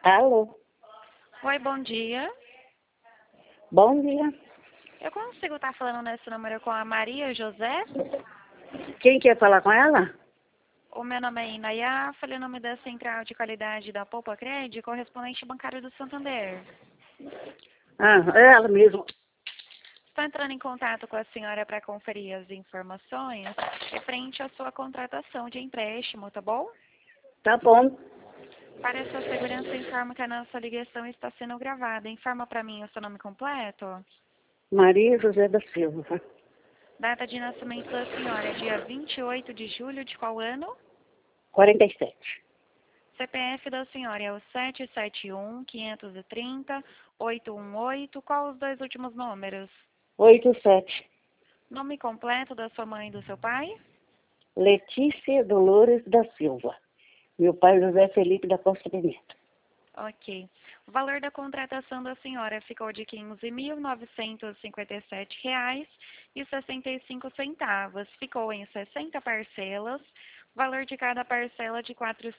Alô, Oi, bom dia. bom dia. Eu consigo estar falando nesse número com a Maria José? Quem quer falar com ela? O meu nome é Inayá, falei o nome da Central de Qualidade da Poupa Cred, correspondente bancário do Santander. Ah, é ela mesmo. Estou entrando em contato com a senhora para conferir as informações referente à sua contratação de empréstimo, tá bom? Tá bom. Para a sua segurança, informo que a nossa ligação está sendo gravada. Informa para mim o seu nome completo. Maria José da Silva, Data de nascimento da senhora é dia 28 de julho de qual ano? 47. CPF da senhora é o 771-530-818. Qual os dois últimos números? 87. Nome completo da sua mãe e do seu pai? Letícia Dolores da Silva. Meu pai José Felipe da Costa Pimenta. Ok. O valor da contratação da senhora ficou de R$ 15.957,65. Ficou em 60 parcelas. Valor de cada parcela de R$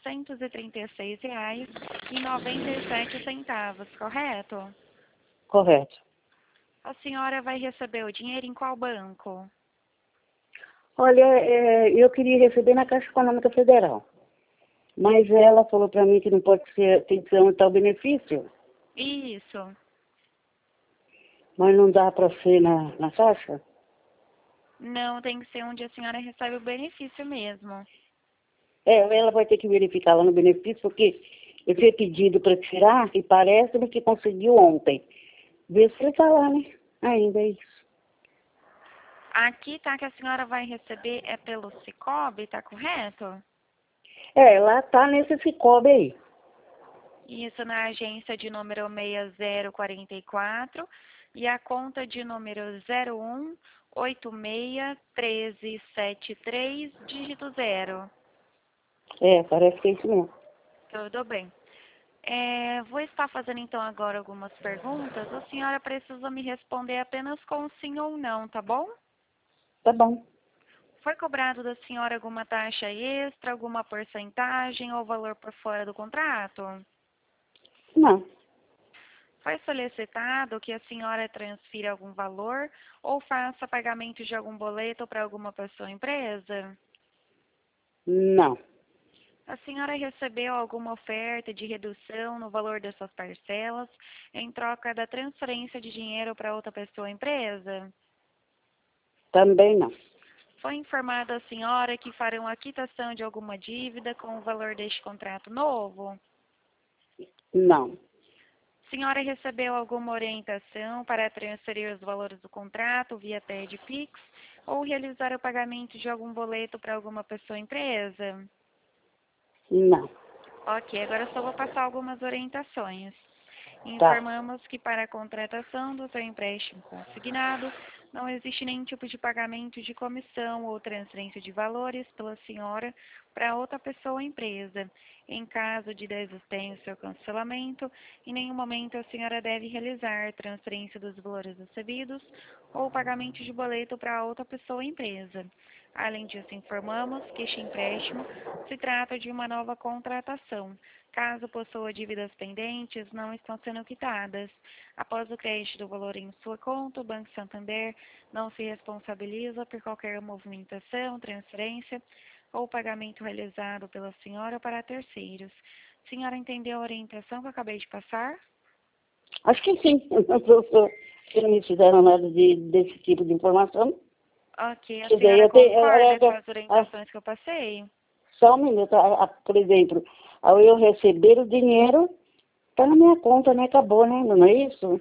436,97, correto? Correto. A senhora vai receber o dinheiro em qual banco? Olha, eu queria receber na Caixa Econômica Federal. Mas ela falou para mim que não pode ser, tem que ser um tal benefício. Isso. Mas não dá para ser na Caixa? Não, tem que ser onde a senhora recebe o benefício mesmo. Ela vai ter que verificar lá no benefício, porque eu tinha pedido para tirar e parece-me que conseguiu ontem. Vê se ele está lá, né? Ainda é isso. Aqui tá que a senhora vai receber é pelo Cicobi, tá correto? Lá tá nesse Cicobi aí. Isso na agência de número 6044 e a conta de número 01861373, dígito 0. Parece que é isso mesmo. Tudo bem. Vou estar fazendo então agora algumas perguntas. A senhora precisa me responder apenas com sim ou não, tá bom? Tá bom. Foi cobrado da senhora alguma taxa extra, alguma porcentagem ou valor por fora do contrato? Não, Foi solicitado que a senhora transfira algum valor ou faça pagamento de algum boleto para alguma pessoa ou empresa? não, A senhora recebeu alguma oferta de redução no valor dessas parcelas em troca da transferência de dinheiro para outra pessoa ou empresa? também não. Foi informada a senhora que farão a quitação de alguma dívida com o valor deste contrato novo? Não, A senhora recebeu alguma orientação para transferir os valores do contrato via TED Pix ou realizar o pagamento de algum boleto para alguma pessoa ou empresa? não. Ok, agora eu só vou passar algumas orientações. Tá. Informamos que para a contratação do seu empréstimo consignado, não existe nenhum tipo de pagamento de comissão ou transferência de valores pela senhora para outra pessoa ou empresa. Em caso de desistência ou cancelamento, em nenhum momento a senhora deve realizar transferência dos valores recebidos ou pagamento de boleto para outra pessoa ou empresa. Além disso, informamos que este empréstimo se trata de uma nova contratação. Caso possua dívidas pendentes, não estão sendo quitadas. Após o crédito do valor em sua conta, o Banco Santander não se responsabiliza por qualquer movimentação, transferência ou pagamento realizado pela senhora para terceiros. Senhora entendeu a orientação que eu acabei de passar? Acho que sim. Se não me fizeram nada desse tipo de informação. Ok, a Quer dizer, senhora concorda com as orientações que eu passei? só um minuto. Por exemplo, ao eu receber o dinheiro, tá na minha conta, né? Acabou, né? Não é isso?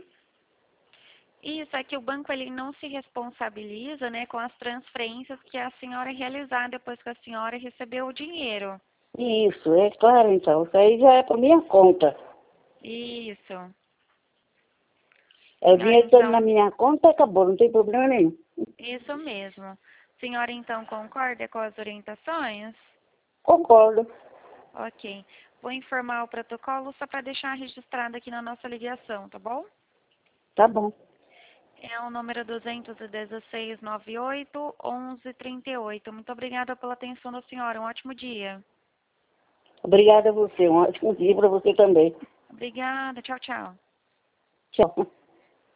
Isso, é que o banco ele não se responsabiliza, né, com as transferências que a senhora realizar depois que a senhora recebeu o dinheiro. Isso, é claro, então. Isso aí já é para minha conta. Isso. O Senhora, dinheiro estando na então, minha conta, acabou, não tem problema nenhum. isso mesmo. Senhora, então, concorda com as orientações? Concordo. Ok. Vou informar o protocolo só para deixar registrado aqui na nossa ligação, tá bom? Tá bom. É o número 21698-1138. Muito obrigada pela atenção da senhora. Um ótimo dia. Obrigada a você. Um ótimo dia para você também. Obrigada, tchau, tchau. Tchau.